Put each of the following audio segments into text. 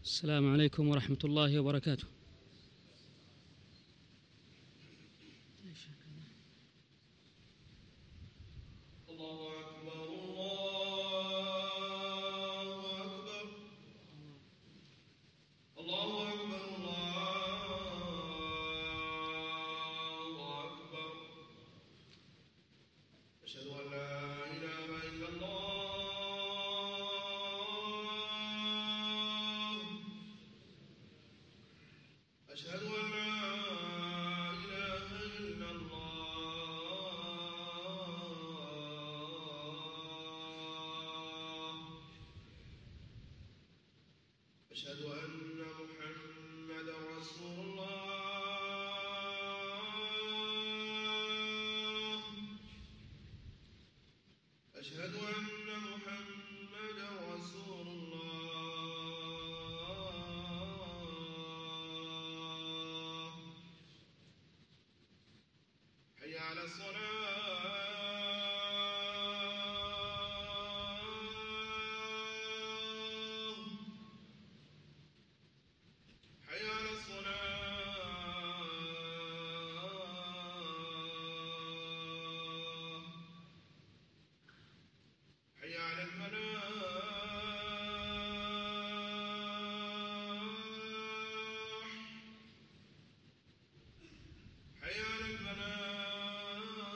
السلام عليكم ورحمة الله وبركاته. الله أكبر الله أكبر الله أكبر الله أكبر. أشهد أن لا إله إلا الله. أشهد أن لا إله إلا الله. أشهد أن محمدا رسول الله. أشهد أن محمدا رسول الله. حي على الصلاة. حي على الصلاة. حي على الفلاح. حي على الفلاح.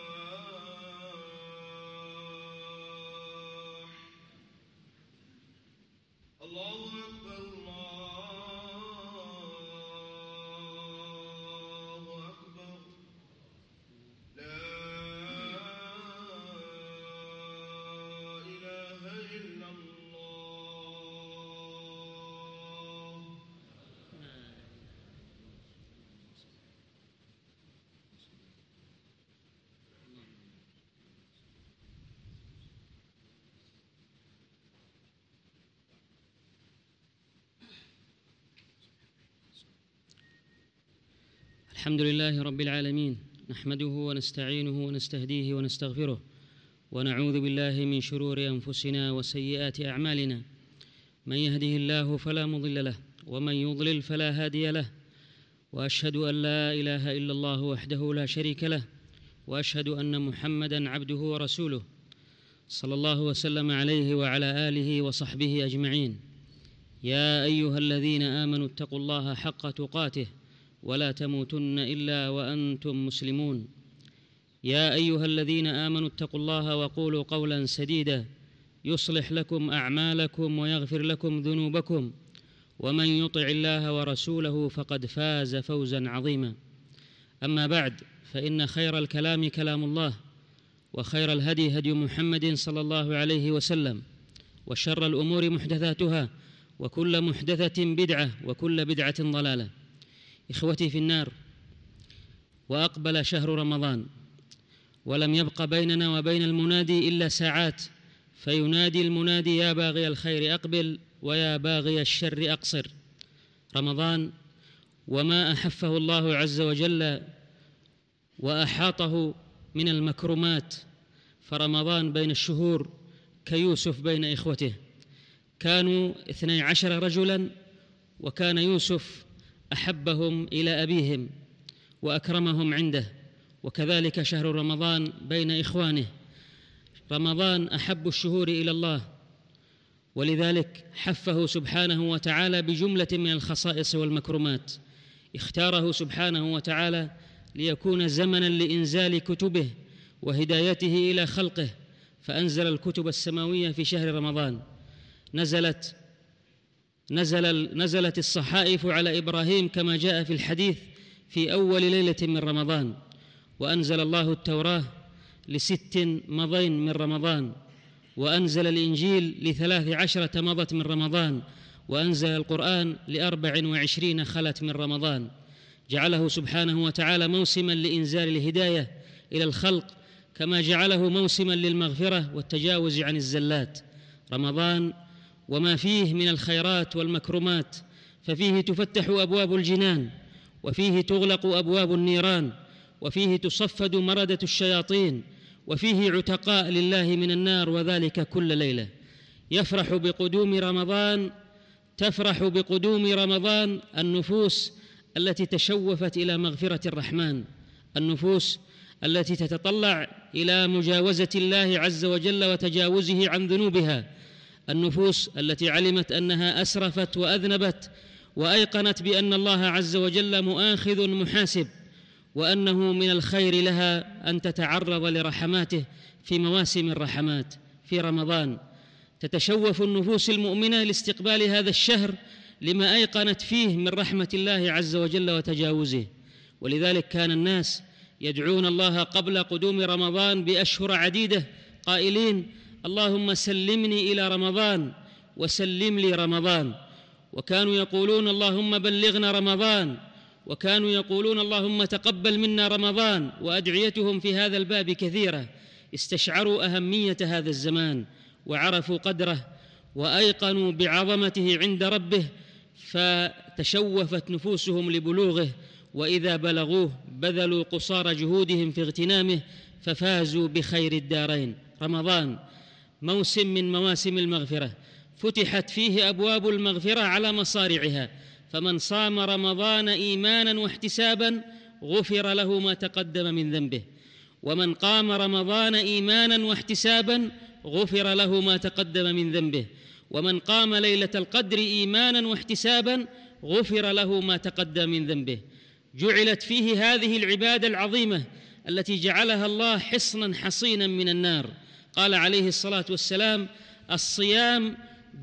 الله أكبر الله أكبر. لا إله إلا الله. الحمد لله رب العالمين، نحمده ونستعينه ونستهديه ونستغفره، ونعوذ بالله من شرور أنفسنا وسيئات أعمالنا. من يهده الله فلا مضل له، ومن يضلل فلا هادي له. وأشهد أن لا إله إلا الله وحده لا شريك له، وأشهد أن محمدًا عبده ورسوله، صلى الله وسلم عليه وعلى آله وصحبه أجمعين. يا أيها الذين آمنوا اتقوا الله حق تقاته ولا تموتن إلا وأنتم مسلمون. يا أيها الذين آمنوا اتقوا الله وقولوا قولا سديدا يصلح لكم أعمالكم ويغفر لكم ذنوبكم، ومن يطع الله ورسوله فقد فاز فوزا عظيما. أما بعد، فإن خير الكلام كلام الله، وخير الهدي هدي محمد صلى الله عليه وسلم، وشر الأمور محدثاتها، وكل محدثة بدعة، وكل بدعة ضلالة. إخوتي في النار، وأقبل شهر رمضان، ولم يبق بيننا وبين المنادي إلا ساعات، فينادي المنادي: يا باغي الخير أقبل، ويا باغي الشر أقصر. رمضان وما أحفه الله عز وجل وأحاطه من المكرمات، فرمضان بين الشهور كيوسف بين إخوته. كانوا 12 رجلاً، وكان يوسف أحبهم إلى أبيهم وأكرمهم عنده، وكذلك شهر رمضان بين إخوانه. رمضان أحب الشهور إلى الله، ولذلك حفه سبحانه وتعالى بجملة من الخصائص والمكرمات. اختاره سبحانه وتعالى ليكون زمناً لإنزال كتبه وهدايته إلى خلقه، فأنزل الكتب السماوية في شهر رمضان. نزلت الصحائف على إبراهيم كما جاء في الحديث في أول ليلة من رمضان، وأنزل الله التوراة ل6 مضين من رمضان، وأنزل الإنجيل ل13 مضت من رمضان، وأنزل القرآن ل24 خلت من رمضان. جعله سبحانه وتعالى موسماً لإنزال الهداية إلى الخلق، كما جعله موسماً للمغفرة والتجاوز عن الزلات. رمضان وما فيه من الخيرات والمكرمات، ففيه تفتح أبواب الجنان، وفيه تغلق أبواب النيران، وفيه تصفد مردة الشياطين، وفيه عتقاء لله من النار، وذلك كل ليلة. يفرح بقدوم رمضان تفرح بقدوم رمضان النفوس التي تشوفت إلى مغفرة الرحمن، النفوس التي تتطلع إلى مجاوزة الله عز وجل وتجاوزه عن ذنوبها، النفوس التي علمت أنها أسرفت وأذنبت وأيقنت بأن الله عز وجل مؤاخذ محاسب، وأنه من الخير لها أن تتعرض لرحماته في مواسم الرحمات. في رمضان تتشوف النفوس المؤمنة لاستقبال هذا الشهر لما أيقنت فيه من رحمة الله عز وجل وتجاوزه. ولذلك كان الناس يدعون الله قبل قدوم رمضان بأشهر عديدة قائلين: اللهم سلمني إلى رمضان وسلم لي رمضان. وكانوا يقولون: اللهم بلغنا رمضان، وكانوا يقولون: اللهم تقبل منا رمضان. وأدعيتهم في هذا الباب كثيرة. استشعروا أهمية هذا الزمان وعرفوا قدره وأيقنوا بعظمته عند ربه، فتشوفت نفوسهم لبلوغه، وإذا بلغوه بذلوا قصارى جهودهم في اغتنامه ففازوا بخير الدارين. رمضان موسم من مواسم المغفرة، فتحت فيه أبواب المغفرة على مصارعها، فمن صام رمضان إيمانا واحتسابا غفر له ما تقدم من ذنبه، ومن قام رمضان إيمانا واحتسابا غفر له ما تقدم من ذنبه، ومن قام ليلة القدر إيمانا واحتسابا غفر له ما تقدم من ذنبه. جعلت فيه هذه العبادة العظيمة التي جعلها الله حصنا حصينا من النار. قال عليه الصلاة والسلام: الصيام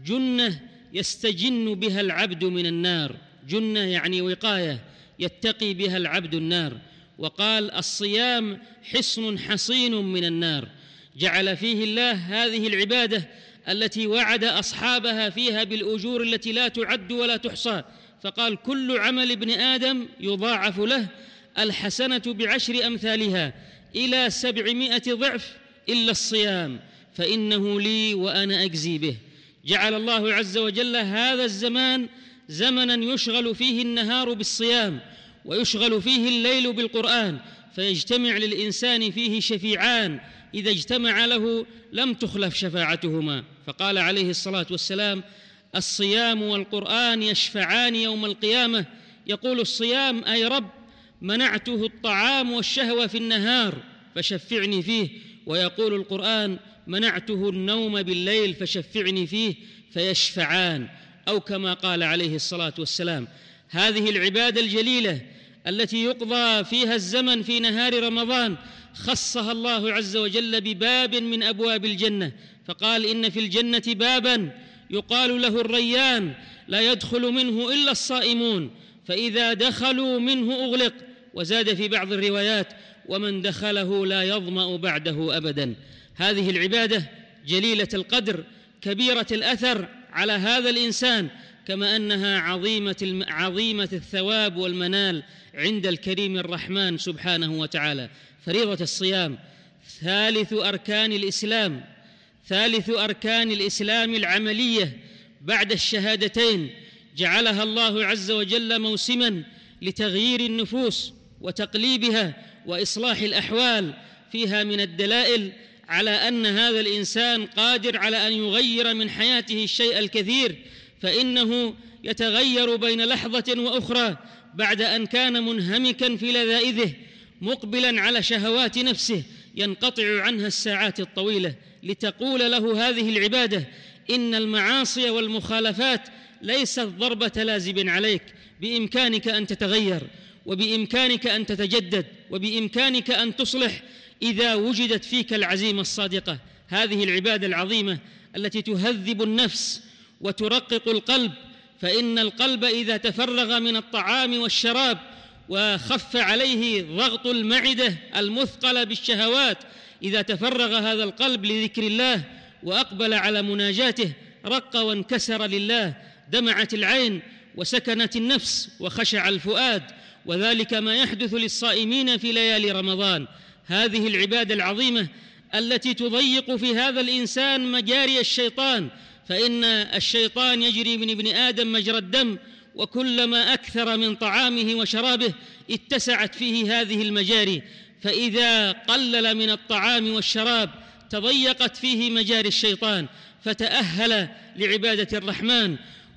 جنة يستجن بها العبد من النار. جنة يعني وقاية يتقي بها العبد النار. وقال: الصيام حصن حصين من النار. جعل فيه الله هذه العبادة التي وعد أصحابها فيها بالأجور التي لا تعد ولا تحصى، فقال: كل عمل ابن آدم يضاعف له الحسنة بعشر أمثالها إلى 700 ضعف إلا الصيام فإنه لي وأنا أجزي به. جعل الله عز وجل هذا الزمان زمنا يشغل فيه النهار بالصيام ويشغل فيه الليل بالقرآن، فيجتمع للإنسان فيه شفيعان إذا اجتمع له لم تخلف شفاعتهما. فقال عليه الصلاة والسلام: الصيام والقرآن يشفعان يوم القيامة. يقول الصيام: أي رب منعته الطعام والشهوة في النهار فشفعني فيه. ويقول القرآن: منعته النوم بالليل فشفعني فيه. فيشفعان، أو كما قال عليه الصلاة والسلام. هذه العبادة الجليلة التي يقضى فيها الزمن في نهار رمضان خصها الله عز وجل بباب من أبواب الجنة، فقال: إن في الجنة بابا يقال له الريان لا يدخل منه إلا الصائمون، فإذا دخلوا منه أغلق. وزاد في بعض الروايات: ومن دخله لا يظمأ بعده أبدا. هذه العبادة جليلة القدر كبيرة الأثر على هذا الإنسان، كما أنها عظيمة الثواب والمنال عند الكريم الرحمن سبحانه وتعالى. فريضة الصيام ثالث أركان الإسلام العملية بعد الشهادتين. جعلها الله عز وجل موسما لتغيير النفوس وتقليبها وإصلاح الأحوال. فيها من الدلائل على أن هذا الإنسان قادر على أن يغير من حياته الشيء الكثير، فإنه يتغير بين لحظة وأخرى بعد أن كان منهمكا في لذائذه مقبلا على شهوات نفسه ينقطع عنها الساعات الطويلة، لتقول له هذه العبادة: إن المعاصي والمخالفات ليست ضربة لازم عليك، بإمكانك أن تتغير، وبإمكانك أن تتجدد، وبإمكانك أن تصلح إذا وجدت فيك العزيمة الصادقة. هذه العبادة العظيمة التي تهذب النفس وترقق القلب، فإن القلب إذا تفرغ من الطعام والشراب وخف عليه ضغط المعدة المثقلة بالشهوات، إذا تفرغ هذا القلب لذكر الله وأقبل على مناجاته رق وانكسر لله، دمعت العين وسكنت النفس وخشع الفؤاد. وذلك ما يحدث للصائمين في ليالي رمضان. هذه العبادة العظيمة التي تضيق في هذا الإنسان مجاري الشيطان، فإن الشيطان يجري من ابن آدم مجرى الدم، وكلما أكثر من طعامه وشرابه اتسعت فيه هذه المجاري، فإذا قلل من الطعام والشراب تضيقت فيه مجاري الشيطان، فتأهل لعبادة الرحمن.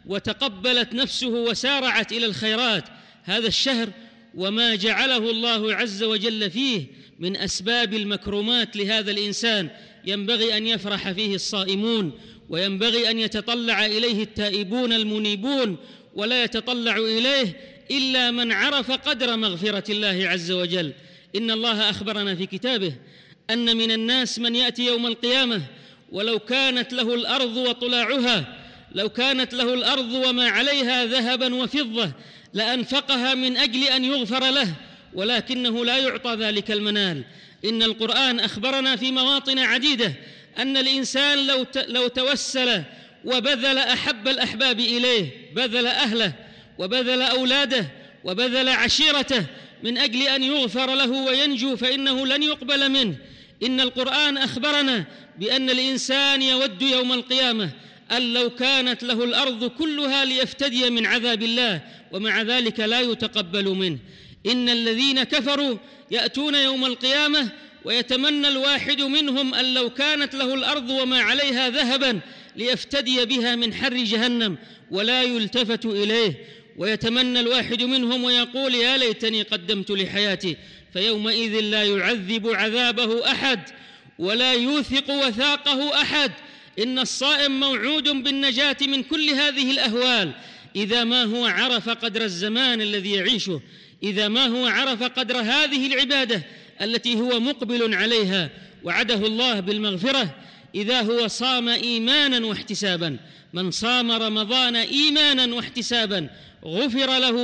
وتقبلت نفسه وسارعت إلى الخيرات. هذا الشهر وما جعله الله عز وجل فيه من أسباب المكرمات لهذا الإنسان ينبغي أن يفرح فيه الصائمون، وينبغي أن يتطلع إليه التائبون المنيبون، ولا يتطلع إليه إلا من عرف قدر مغفرة الله عز وجل. إن الله أخبرنا في كتابه أن من الناس من يأتي يوم القيامة ولو كانت له الأرض وطلاعها، لو كانت له الأرض وما عليها ذهبا وفضة لأنفقها من أجل أن يغفر له، ولكنه لا يعطى ذلك المنال. إن القرآن أخبرنا في مواطن عديدة أن الإنسان لو توسل وبذل أحب الأحباب إليه، بذل أهله وبذل أولاده وبذل عشيرته من أجل أن يغفر له وينجو، فإنه لن يقبل منه. إن القرآن أخبرنا بأن الإنسان يود يوم القيامة أن لو كانت له الأرض كلها ليفتدي من عذاب الله، ومع ذلك لا يتقبل منه. إن الذين كفروا يأتون يوم القيامة ويتمنى الواحد منهم أن لو كانت له الأرض وما عليها ذهبا ليفتدي بها من حر جهنم ولا يلتفت إليه، ويتمنى الواحد منهم ويقول يا ليتني قدمت لحياتي، فيومئذ لا يعذب عذابه أحد ولا يوثق وثاقه أحد. إن الصائم موعود بالنجاة من كل هذه الأهوال إذا ما هو عرف قدر الزمان الذي يعيشه، إذا ما هو عرف قدر هذه العبادة التي هو مقبل عليها وعده الله بالمغفرة، إذا هو صام إيمانا واحتسابا. من صام رمضان إيمانا واحتسابا غفر له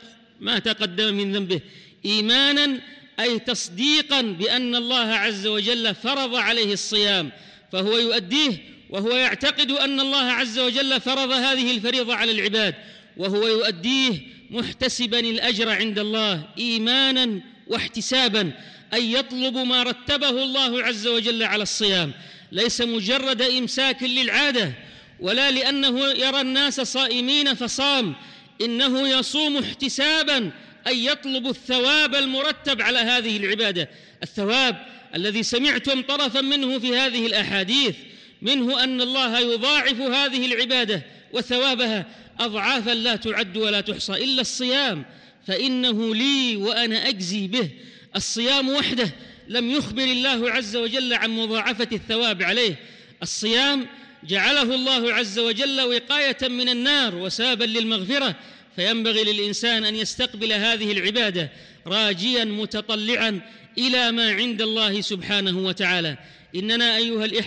ما تقدم من ذنبه. إيمانا أي تصديقا بأن الله عز وجل فرض عليه الصيام فهو يؤديه، وهو يعتقد أن الله عز وجل فرض هذه الفريضة على العباد، وهو يؤديه محتسبا الأجر عند الله إيمانا واحتسابا، أي يطلب ما رتبه الله عز وجل على الصيام، ليس مجرد إمساك للعادة ولا لأنه يرى الناس صائمين فصام، إنه يصوم احتسابا أي يطلب الثواب المرتب على هذه العبادة، الثواب الذي سمعتم طرفا منه في هذه الأحاديث، منه أن الله يضاعف هذه العبادة وثوابها أضعافا لا تعد ولا تحصى إلا الصيام فإنه لي وأنا أجزي به. الصيام وحده لم يخبر الله عز وجل عن مضاعفة الثواب عليه. الصيام جعله الله عز وجل وقاية من النار وسببا للمغفرة، فينبغي للإنسان أن يستقبل هذه العبادة راجيا متطلعا إلى ما عند الله سبحانه وتعالى. إننا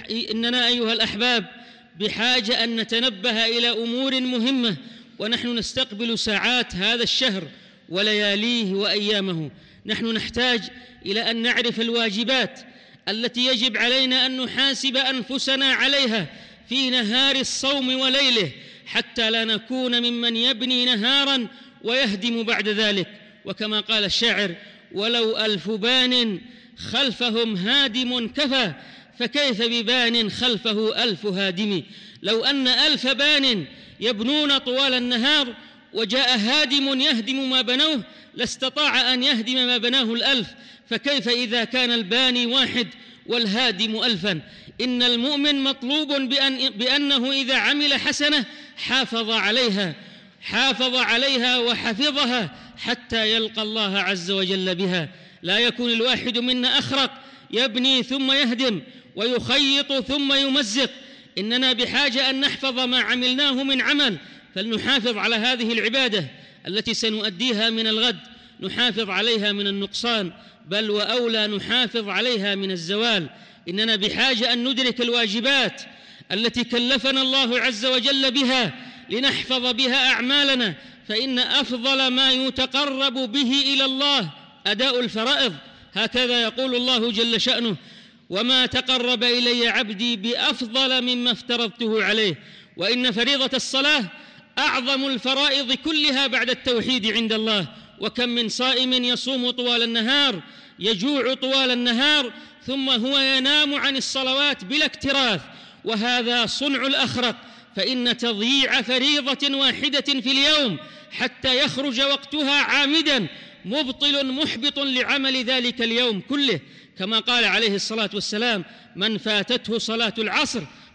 أيها الأحباب بحاجة أن نتنبه إلى أمور مهمة ونحن نستقبل ساعات هذا الشهر ولياليه وأيامه. نحن نحتاج إلى أن نعرف الواجبات التي يجب علينا أن نحاسب أنفسنا عليها في نهار الصوم وليله، حتى لا نكون ممن يبني نهارا ويهدم بعد ذلك. وكما قال الشاعر: ولو 1000 بان خلفهم هادم كفى، فكيف ببان خلفه 1000 هادم. لو أن 1000 بان يبنون طوال النهار وجاء هادم يهدم ما بنوه لاستطاع أن يهدم ما بناه 1000، فكيف إذا كان الباني واحد والهادم 1000؟ إن المؤمن مطلوب بأنه إذا عمل حسنة حافظ عليها وحفظها حتى يلقى الله عز وجل بها. لا يكون الواحد منا أخرق يبني ثم يهدم ويخيط ثم يمزق. إننا بحاجة أن نحفظ ما عملناه من عمل، فلنحافظ على هذه العبادة التي سنؤديها من الغد، نحافظ عليها من النقصان، بل وأولى نحافظ عليها من الزوال. إننا بحاجة أن ندرك الواجبات التي كلفنا الله عز وجل بها لنحفظ بها أعمالنا، فإن أفضل ما يتقرب به إلى الله أداء الفرائض. هكذا يقول الله جل شأنه: وما تقرب إلي عبدي بأفضل مما افترضته عليه. وإن فريضة الصلاة أعظم الفرائض كلها بعد التوحيد عند الله. وكم من صائم يصوم طوال النهار، يجوع طوال النهار، ثم هو ينام عن الصلوات بلا اكتراث، وهذا صنع الأخرق. فإن تضييع فريضة واحدة في اليوم حتى يخرج وقتها عامدا مبطل محبط لعمل ذلك اليوم كله، كما قال عليه الصلاة والسلام: من فاتته صلاة العصر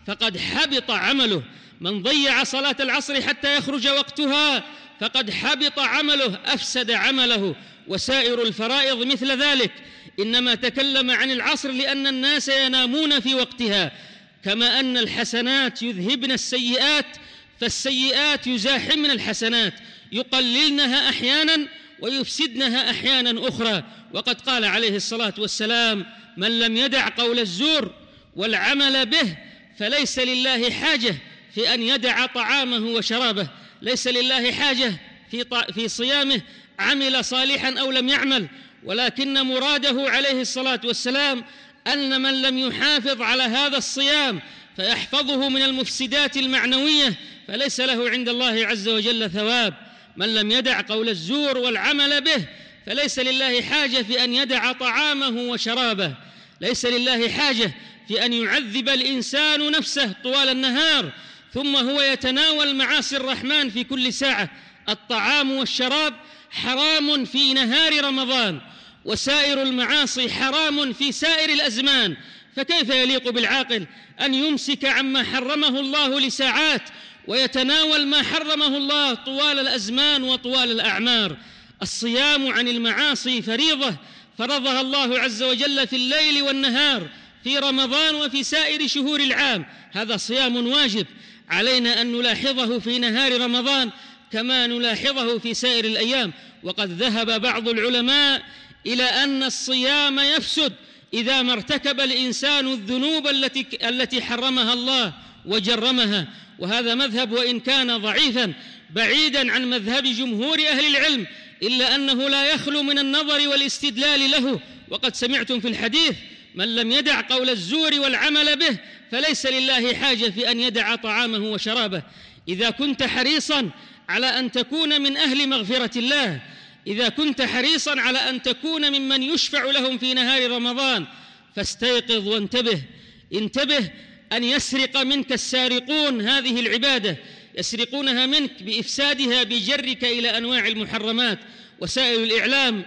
فقد حبط عمله. من ضيع صلاة العصر حتى يخرج وقتها فقد حبط عمله، أفسد عمله. وسائر الفرائض مثل ذلك، إنما تكلم عن العصر لأن الناس ينامون في وقتها. كما أن الحسنات يذهبن السيئات، فالسيئات يزاحمن الحسنات، يقللنها أحيانا ويفسدنها أحيانا أخرى. وقد قال عليه الصلاة والسلام: من لم يدع قول الزور والعمل به فليس لله حاجة في أن يدع طعامه وشرابه. ليس لله حاجة في صيامه عمل صالحا أو لم يعمل، ولكن مراده عليه الصلاة والسلام أن من لم يحافظ على هذا الصيام فيحفظه من المفسدات المعنوية فليس له عند الله عز وجل ثواب. من لم يدع قول الزور والعمل به فليس لله حاجة في أن يدع طعامه وشرابه. ليس لله حاجة في أن يعذب الإنسان نفسه طوال النهار ثم هو يتناول معاصي الرحمن في كل ساعة. الطعام والشراب حرام في نهار رمضان، وسائر المعاصي حرام في سائر الأزمان، فكيف يليق بالعاقل أن يمسك عما حرمه الله لساعات ويتناول ما حرمه الله طوال الأزمان وطوال الأعمار؟ الصيام عن المعاصي فريضة فرضها الله عز وجل في الليل والنهار في رمضان وفي سائر شهور العام. هذا صيام واجب علينا أن نلاحظه في نهار رمضان كما نلاحظه في سائر الأيام. وقد ذهب بعض العلماء إلى أن الصيام يفسد إذا ما ارتكب الإنسان الذنوب التي حرمها الله وجرمها، وهذا مذهب وإن كان ضعيفا بعيدا عن مذهب جمهور أهل العلم، إلا أنه لا يخلو من النظر والاستدلال له. وقد سمعتم في الحديث: من لم يدع قول الزور والعمل به فليس لله حاجة في أن يدع طعامه وشرابه. إذا كنت حريصا على أن تكون من أهل مغفرة الله، إذا كنت حريصا على أن تكون ممن يشفع لهم في نهار رمضان، فاستيقظ وانتبه. انتبه أن يسرق منك السارقون هذه العبادة، يسرقونها منك بإفسادها بجرك إلى أنواع المحرمات. وسائل الإعلام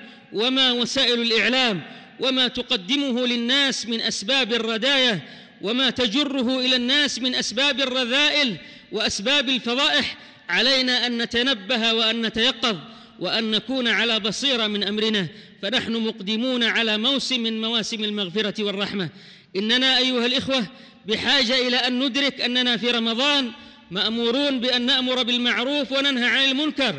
وسائل الإعلام وما تقدمه للناس من أسباب الرداية وما تجره إلى الناس من أسباب الرذائل وأسباب الفضائح، علينا أن نتنبه وأن نتيقظ وأن نكون على بصيرة من أمرنا، فنحن مقدمون على موسم من مواسم المغفرة والرحمة. إننا أيها الإخوة بحاجة إلى أن ندرك أننا في رمضان مأمورون بأن نأمر بالمعروف وننهى عن المنكر،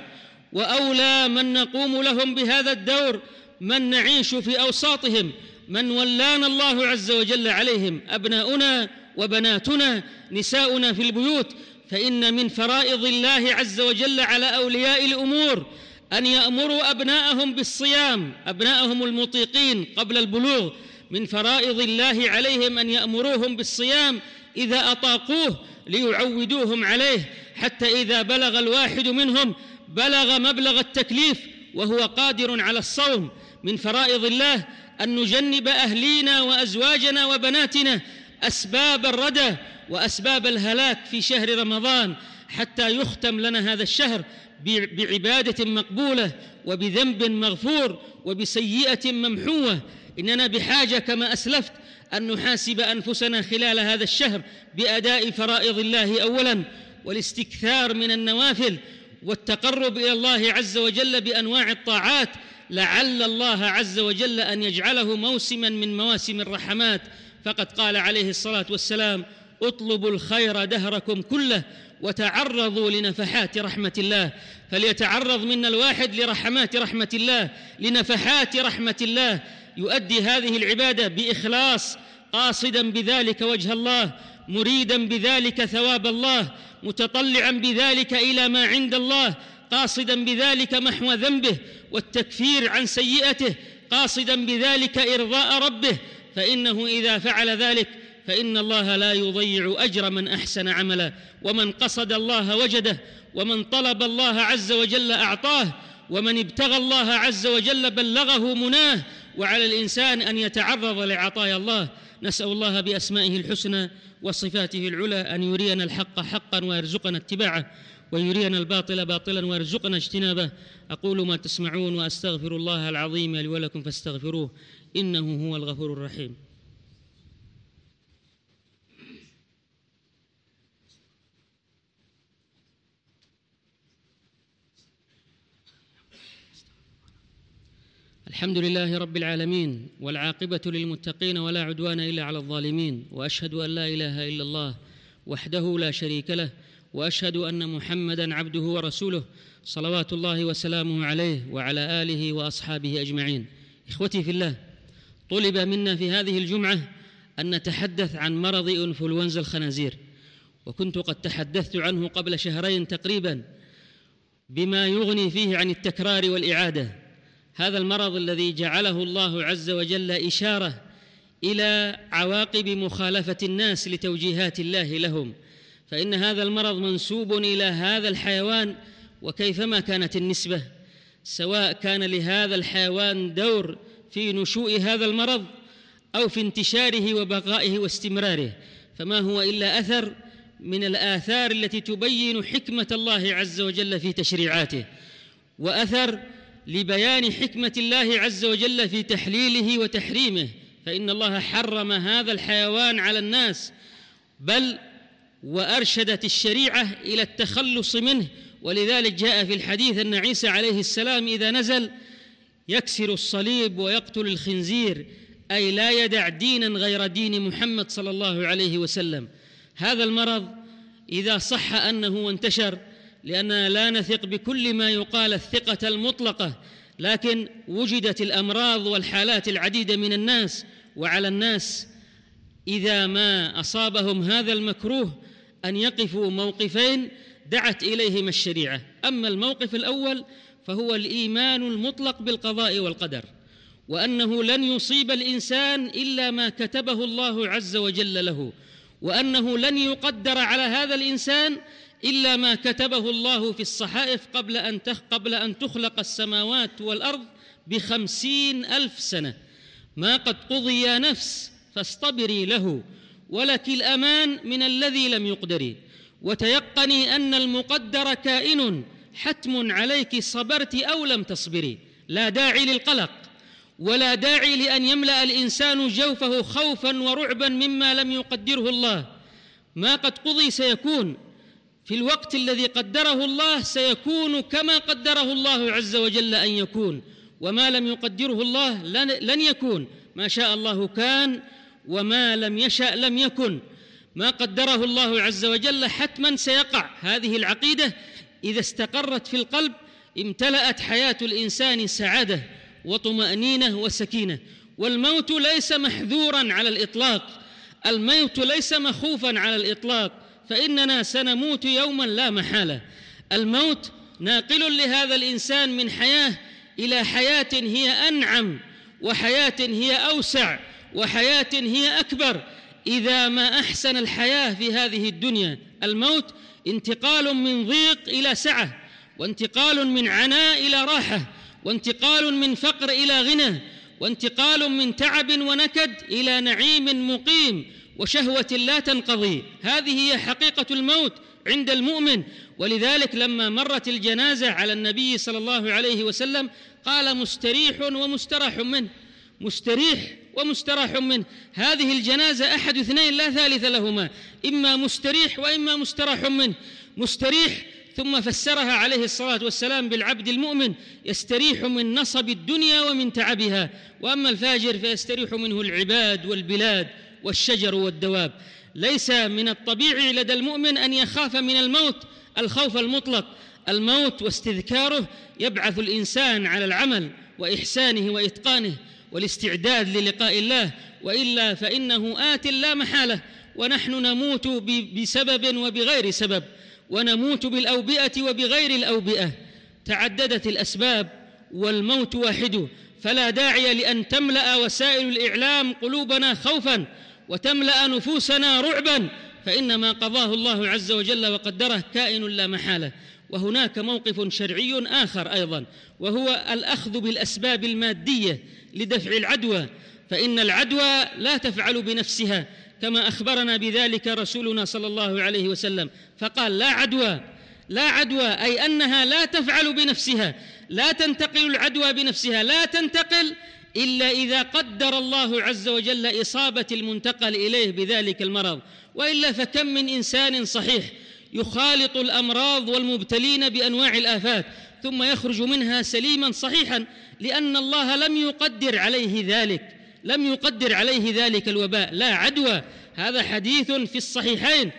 وأولى من نقوم لهم بهذا الدور من نعيش في أوساطهم، من ولانا الله عز وجل عليهم، أبناؤنا وبناتنا، نساؤنا في البيوت. فإن من فرائض الله عز وجل على أولياء الأمور أن يأمروا أبناءهم بالصيام، أبناءهم المطيقين قبل البلوغ. من فرائض الله عليهم أن يأمروهم بالصيام إذا أطاقوه ليعودوهم عليه، حتى إذا بلغ الواحد منهم بلغ مبلغ التكليف وهو قادر على الصوم. من فرائض الله أن نجنب أهلينا وأزواجنا وبناتنا أسباب الردى وأسباب الهلاك في شهر رمضان، حتى يختم لنا هذا الشهر بعبادة مقبولة وبذنب مغفور وبسيئة ممحوة. إننا بحاجة كما أسلفت أن نحاسب أنفسنا خلال هذا الشهر بأداء فرائض الله أولا، والاستكثار من النوافل، والتقرب إلى الله عز وجل بأنواع الطاعات، لعل الله عز وجل أن يجعله موسما من مواسم الرحمات. فقد قال عليه الصلاة والسلام: اطلبوا الخير دهركم كله وتعرضوا لنفحات رحمة الله. فليتعرض منا الواحد لرحمات رحمة الله، لنفحات رحمة الله، يؤدي هذه العبادة بإخلاص، قاصدا بذلك وجه الله، مريدا بذلك ثواب الله، متطلعا بذلك إلى ما عند الله، قاصدا بذلك محو ذنبه والتكفير عن سيئته، قاصدا بذلك إرضاء ربه. فإنه إذا فعل ذلك فإن الله لا يضيع أجر من أحسن عملا، ومن قصد الله وجده، ومن طلب الله عز وجل أعطاه، ومن ابتغى الله عز وجل بلغه مناه. وعلى الإنسان أن يتعرض لعطايا الله. نسأل الله بأسمائه الحسنى وصفاته العلى أن يرينا الحق حقا ويرزقنا اتباعه، ويرينا الباطل باطلا ويرزقنا اجتنابه. أقول ما تسمعون وأستغفر الله العظيم لي ولكم فاستغفروه إنه هو الغفور الرحيم. الحمد لله رب العالمين، والعاقبة للمتقين ولا عدوان إلا على الظالمين، وأشهد أن لا إله إلا الله وحده لا شريك له، وأشهد أن محمدًا عبده ورسوله صلوات الله وسلامه عليه وعلى آله وأصحابه أجمعين. إخوتي في الله، طلب منا في هذه الجمعة أن نتحدث عن مرض إنفلونزا الخنازير، وكنت قد تحدثت عنه قبل شهرين تقريباً بما يغني فيه عن التكرار والإعادة. هذا المرض الذي جعله الله عز وجل إشارة إلى عواقب مخالفة الناس لتوجيهات الله لهم، فإن هذا المرض منسوب إلى هذا الحيوان، وكيفما كانت النسبة، سواء كان لهذا الحيوان دور في نشوء هذا المرض أو في انتشاره وبقائه واستمراره، فما هو إلا أثر من الآثار التي تبين حكمة الله عز وجل في تشريعاته، وأثر لبيان حكمة الله عز وجل في تحليله وتحريمه. فإن الله حرم هذا الحيوان على الناس، بل وأرشدت الشريعة إلى التخلص منه، ولذلك جاء في الحديث أن عيسى عليه السلام إذا نزل يكسر الصليب ويقتل الخنزير، أي لا يدع دينا غير دين محمد صلى الله عليه وسلم. هذا المرض إذا صح أنه وانتشر، لأننا لا نثق بكل ما يقال الثقة المطلقة، لكن وجدت الأمراض والحالات العديدة من الناس، وعلى الناس إذا ما أصابهم هذا المكروه أن يقفوا موقفين دعت إليهما الشريعة. أما الموقف الأول فهو الإيمان المطلق بالقضاء والقدر، وأنه لن يصيب الإنسان إلا ما كتبه الله عز وجل له، وأنه لن يقدر على هذا الإنسان إلا ما كتبه الله في الصحائف قبل أن تخلق السماوات والأرض ب50,000 سنة. ما قد قضي يا نفس فاصطبري له، ولك الأمان من الذي لم يقدر، وتيقني أن المقدر كائن، حتم عليك صبرت أو لم تصبري. لا داعي للقلق، ولا داعي لأن يملأ الإنسان جوفه خوفا ورعبا مما لم يقدره الله. ما قد قضي سيكون، في الوقت الذي قدره الله سيكون كما قدره الله عز وجل أن يكون، وما لم يقدره الله لن يكون. ما شاء الله كان، وما لم يشأ لم يكن. ما قدره الله عز وجل حتما سيقع. هذه العقيدة إذا استقرت في القلب امتلأت حياة الإنسان سعادة وطمأنينة وسكينة. والموت ليس محذورا على الإطلاق، الموت ليس مخوفا على الإطلاق، فإننا سنموت يوما لا محالة. الموت ناقل لهذا الإنسان من حياة إلى حياة هي أنعم، وحياة هي أوسع، وحياة هي أكبر إذا ما أحسن الحياة في هذه الدنيا. الموت انتقال من ضيق إلى سعة، وانتقال من عناء إلى راحة، وانتقال من فقر إلى غنى، وانتقال من تعب ونكد إلى نعيم مقيم وشهوة لا تنقضي. هذه هي حقيقة الموت عند المؤمن. ولذلك لما مرت الجنازة على النبي صلى الله عليه وسلم قال مستريح ومستراح منه، مستريح ومستراح منه. هذه الجنازة أحد اثنين لا ثالث لهما، إما مستريح وإما مستراح منه. مستريح، ثم فسرها عليه الصلاة والسلام بالعبد المؤمن يستريح من نصب الدنيا ومن تعبها، وأما الفاجر فيستريح منه العباد والبلاد والشجر والدواب. ليس من الطبيعي لدى المؤمن أن يخاف من الموت الخوف المطلق. الموت واستذكاره يبعث الإنسان على العمل وإحسانه وإتقانه والاستعداد للقاء الله، وإلا فإنه آت لا محالة. ونحن نموت بسبب وبغير سبب، ونموت بالأوبئة وبغير الأوبئة. تعددت الأسباب والموت واحد، فلا داعي لأن تملأ وسائل الإعلام قلوبنا خوفا وتملأ نفوسنا رعبا، فإن ما قضاه الله عز وجل وقدره كائن لا محالة. وهناك موقف شرعي آخر أيضا، وهو الأخذ بالأسباب المادية لدفع العدوى، فإن العدوى لا تفعل بنفسها كما أخبرنا بذلك رسولنا صلى الله عليه وسلم، فقال لا عدوى، لا عدوى، أي أنها لا تفعل بنفسها، لا تنتقل العدوى بنفسها، لا تنتقل إلا إذا قدر الله عز وجل إصابة المنتقل إليه بذلك المرض. وإلا فكم من إنسان صحيح يخالط الأمراض والمبتلين بأنواع الآفات، ثم يخرج منها سليما صحيحا، لأن الله لم يقدر عليه ذلك الوباء. لا عدوى، هذا حديث في الصحيحين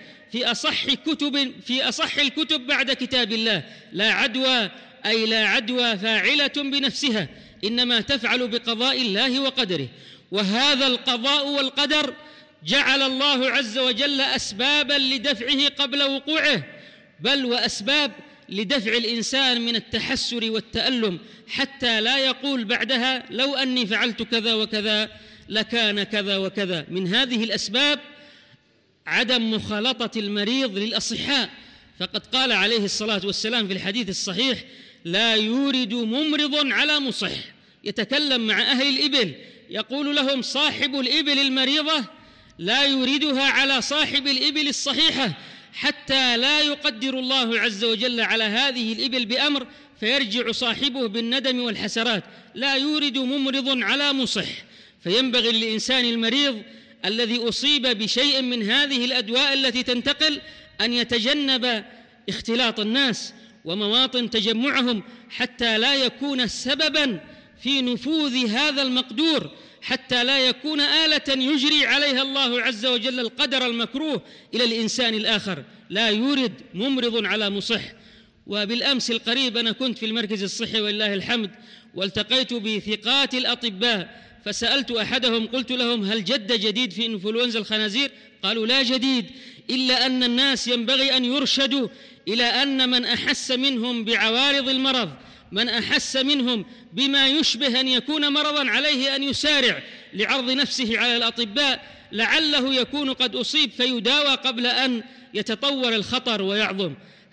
في أصح الكتب بعد كتاب الله. لا عدوى أي لا عدوى فاعلة بنفسها، إنما تفعل بقضاء الله وقدره. وهذا القضاء والقدر جعل الله عز وجل أسبابا لدفعه قبل وقوعه، بل وأسباب لدفع الإنسان من التحسر والتألم، حتى لا يقول بعدها لو أني فعلت كذا وكذا لكان كذا وكذا. من هذه الأسباب عدم مخالطة المريض للأصحاء، فقد قال عليه الصلاة والسلام في الحديث الصحيح: لا يورد ممرض على مصح. يتكلم مع أهل الإبل يقول لهم: صاحب الإبل المريضة لا يوردها على صاحب الإبل الصحيحة، حتى لا يقدر الله عز وجل على هذه الإبل بأمر فيرجع صاحبه بالندم والحسرات. لا يورد ممرض على مصح. فينبغي للإنسان المريض الذي أصيب بشيء من هذه الأدواء التي تنتقل أن يتجنب اختلاط الناس ومواطن تجمعهم، حتى لا يكون سبباً في نفوذ هذا المقدور، حتى لا يكون آلة يجري عليها الله عز وجل القدر المكروه إلى الإنسان الآخر. لا يورد ممرض على مصح. وبالأمس القريب أنا كنت في المركز الصحي ولله الحمد، والتقيت بثقات الأطباء، فسألت أحدهم قلت لهم: هل جد جديد في إنفلونزا الخنازير؟ قالوا: لا جديد، إلا أن الناس ينبغي أن يرشدوا إلى أن من أحس منهم بعوارض المرض، من أحس منهم بما يشبه أن يكون مرضا، عليه أن يسارع لعرض نفسه على الأطباء، لعله يكون قد أصيب فيداوى قبل أن يتطور الخطر ويعظم.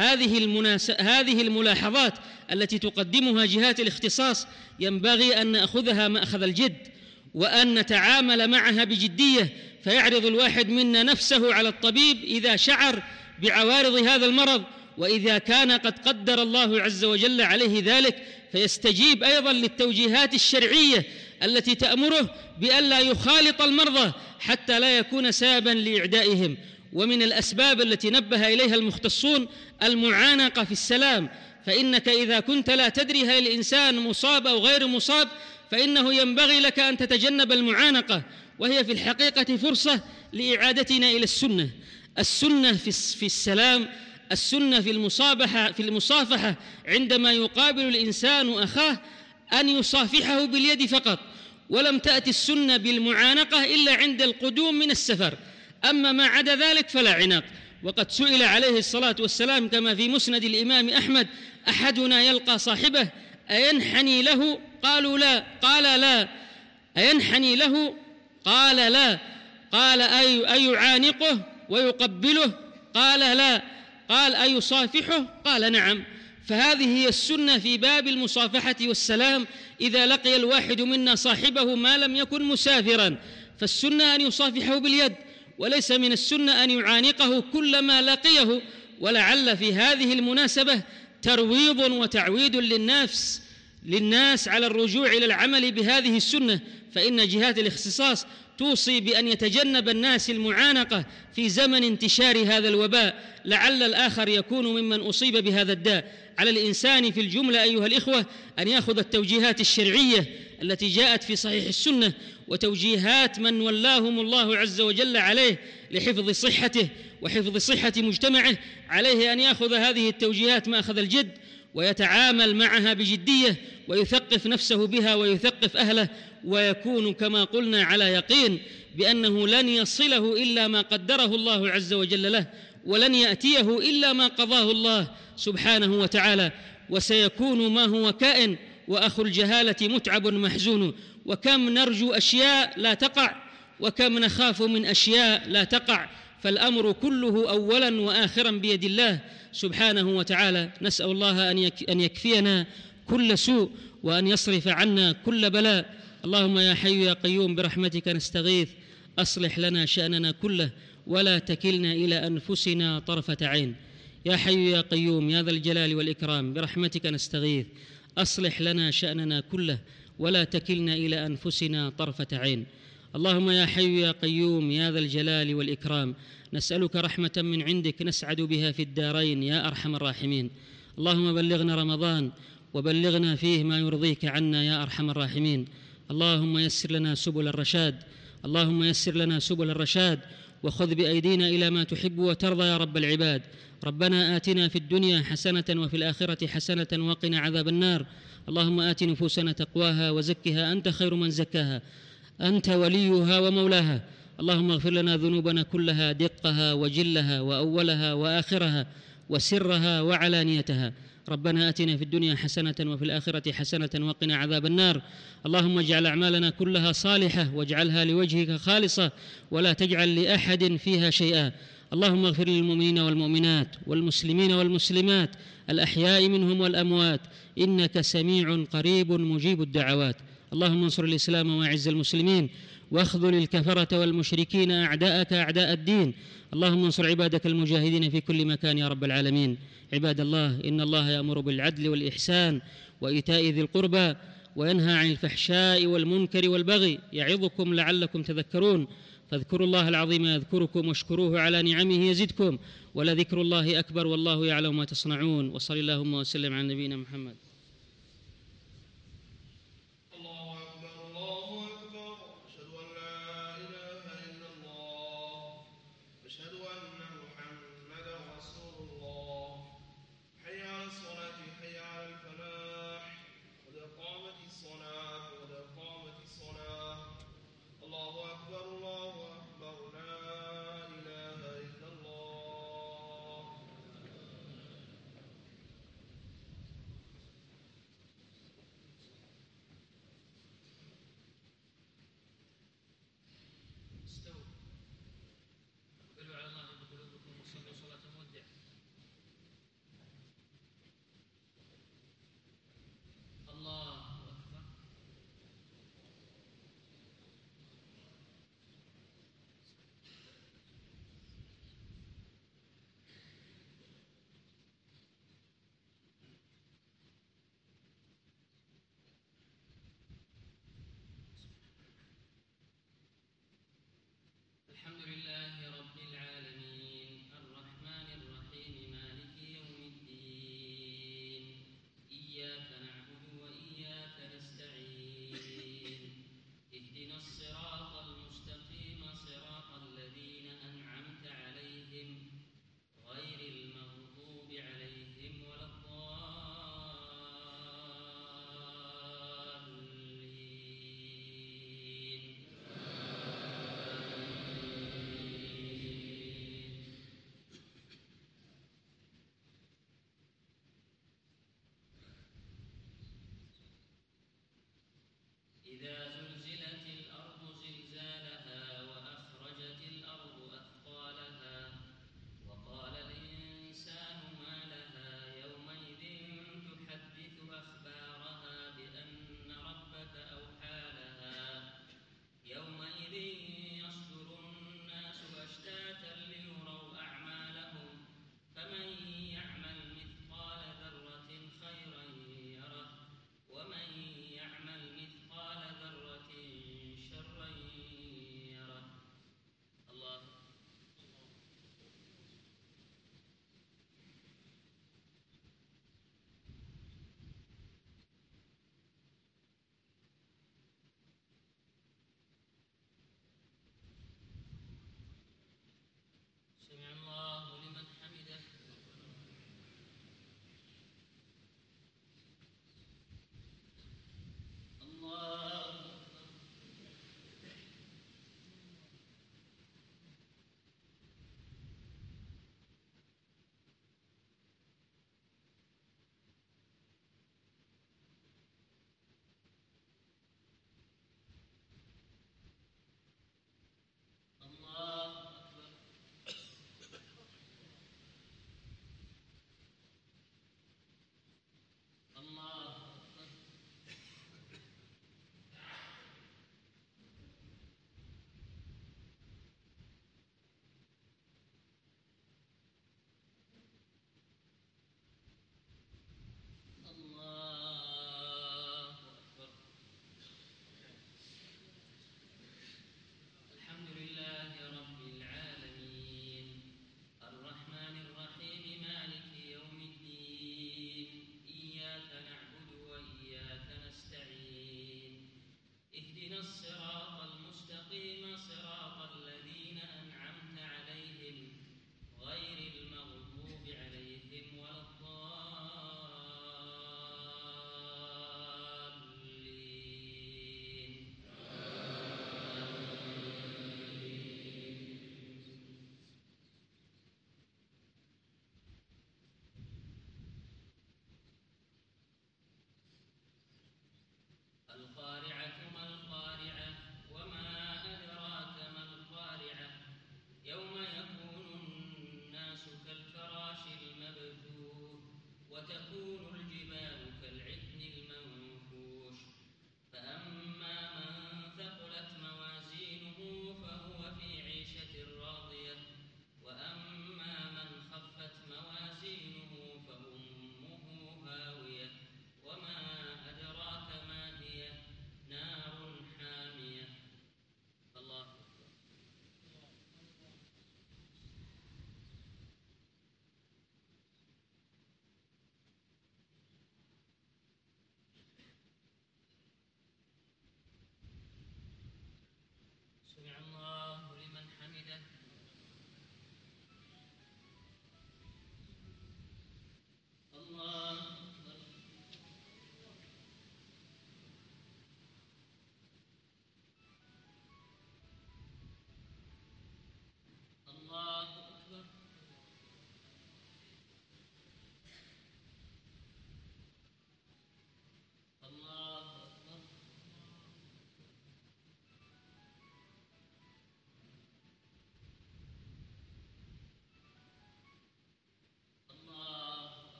هذه الملاحظات التي تقدمها جهات الاختصاص ينبغي أن نأخذها مأخذ الجد، وأن نتعامل معها بجدية، فيعرض الواحد منا نفسه على الطبيب إذا شعر بعوارض هذا المرض، وإذا كان قد قدر الله عز وجل عليه ذلك فيستجيب أيضا للتوجيهات الشرعية التي تأمره بألا يخالط المرضى حتى لا يكون سببا لإعدائهم. ومن الأسباب التي نبه إليها المختصون المعانقة في السلام، فإنك إذا كنت لا تدري هل الإنسان مصاب أو غير مصاب فإنه ينبغي لك أن تتجنب المعانقة، وهي في الحقيقة فرصة لإعادتنا إلى السنة في السلام، السنة في المصافحة عندما يقابل الإنسان أخاه أن يصافحه باليد فقط، ولم تأتي السنة بالمعانقة إلا عند القدوم من السفر، أما ما عدا ذلك فلا عناق. وقد سئل عليه الصلاة والسلام كما في مسند الإمام أحمد: أحدنا يلقى صاحبه أينحني له؟ قالوا لا. قال: لا. أينحني له؟ قال: لا. قال: أيعانقه ويقبله؟ قال: لا. قال: أيصافحه؟ قال: نعم. فهذه هي السنة في باب المصافحة والسلام إذا لقي الواحد منا صاحبه ما لم يكن مسافرا، فالسنة أن يصافحه باليد، وليس من السنة أن يعانقه كلما لقيه. ولعل في هذه المناسبة ترويض وتعويد للناس على الرجوع إلى العمل بهذه السنة، فإن جهات الاختصاص توصي بأن يتجنب الناس المعانقة في زمن انتشار هذا الوباء، لعل الآخر يكون ممن أصيب بهذا الداء. على الإنسان في الجملة أيها الإخوة أن يأخذ التوجيهات الشرعية التي جاءت في صحيح السنة، وتوجيهات من ولاهم الله عز وجل عليه لحفظ صحته وحفظ صحة مجتمعه. عليه أن يأخذ هذه التوجيهات مأخذ الجد، ويتعامل معها بجدية، ويثقف نفسه بها ويثقف أهله، ويكون كما قلنا على يقين بأنه لن يصله إلا ما قدره الله عز وجل له، ولن يأتيه إلا ما قضاه الله سبحانه وتعالى، وسيكون ما هو كائن. وأخو الجهالة متعب محزون، وكم نرجو أشياء لا تقع، وكم نخاف من أشياء لا تقع، فالأمر كله أولا وآخرا بيد الله سبحانه وتعالى. نسأل الله أن يكفينا كل سوء، وأن يصرف عنا كل بلاء. اللهم يا حي يا قيوم برحمتك نستغيث، أصلح لنا شأننا كله، ولا تكلنا إلى أنفسنا طرفة عين. يا حي يا قيوم يا ذا الجلال والإكرام برحمتك نستغيث، أصلح لنا شأننا كله، ولا تكلنا إلى أنفسنا طرفة عين. اللهم يا حي يا قيوم يا ذا الجلال والإكرام نسألك رحمة من عندك نسعد بها في الدارين يا أرحم الراحمين. اللهم بلغنا رمضان وبلغنا فيه ما يرضيك عنا يا أرحم الراحمين. اللهم يسر لنا سبل الرشاد، اللهم يسر لنا سبل الرشاد، وخذ بأيدينا إلى ما تحب وترضى يا رب العباد. ربنا آتنا في الدنيا حسنة وفي الآخرة حسنة وقنا عذاب النار. اللهم آت نفوسنا تقواها وزكها أنت خير من زكاها، أنت وليها ومولاها. اللهم اغفر لنا ذنوبنا كلها، دقها وجلها وأولها وآخرها وسرها وعلانيتها. ربنا آتنا في الدنيا حسنة وفي الآخرة حسنة وقنا عذاب النار. اللهم اجعل أعمالنا كلها صالحة واجعلها لوجهك خالصة ولا تجعل لأحد فيها شيئا. اللهم اغفر للمؤمنين والمؤمنات والمسلمين والمسلمات الأحياء منهم والأموات، إنك سميع قريب مجيب الدعوات. اللهم انصر الإسلام وأعز المسلمين واخذل الكفرة والمشركين أعداءك أعداء الدين. اللهم انصر عبادك المجاهدين في كل مكان يا رب العالمين. عباد الله، إن الله يأمر بالعدل والإحسان وإيتاء ذي القربى وينهى عن الفحشاء والمنكر والبغي يعظكم لعلكم تذكرون. فاذكروا الله العظيم يذكركم واشكروه على نعمه يزدكم، ولذكر الله أكبر والله يعلم ما تصنعون. وصلى اللهم وسلم على نبينا محمد.